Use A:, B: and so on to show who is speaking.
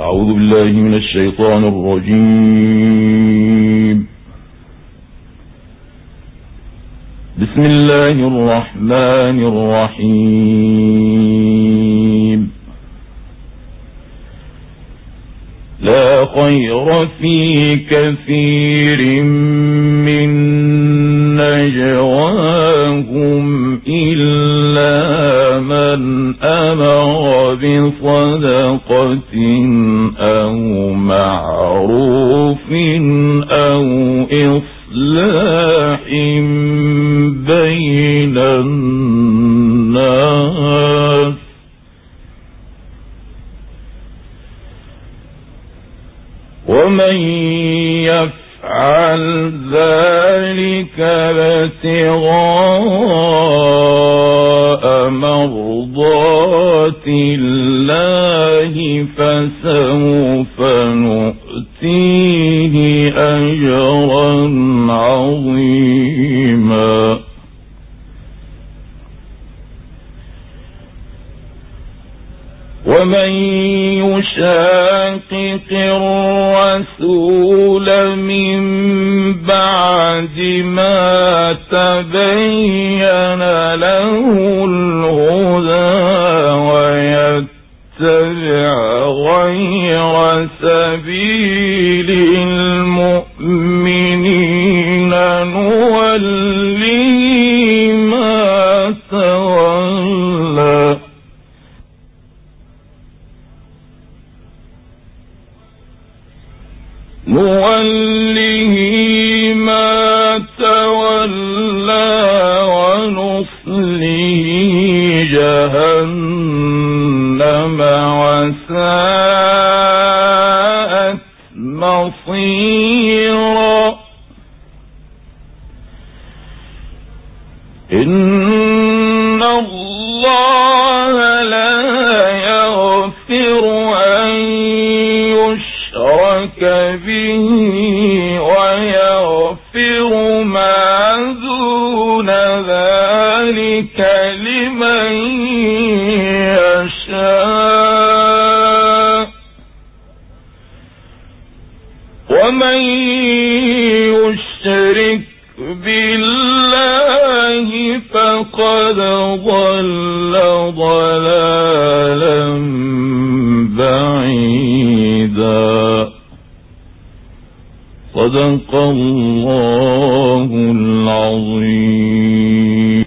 A: أعوذ بالله من الشيطان الرجيم. بسم الله الرحمن الرحيم. لا خير في كثير من نجواهم إلا من أمر بصدقة أو معروف أو إصلاح بين الناس، ومن يفعل ذلك ابتغاء مرضات الله فسوف نؤتيه أجرا عظيما. ومن يشاقق الرسول من بعد ما تبين له الهدى ويتبع غير سبيل المؤمنين نوليه ما تولى ونصله جهنم وساءت مصيرا. إن الله لا يغفر أن يشرك به ويغفر ما دون ذلك لمن يشاء، ومن يشرك بالله فقد ضل ضلالا بعيدا. صدق الله العظيم.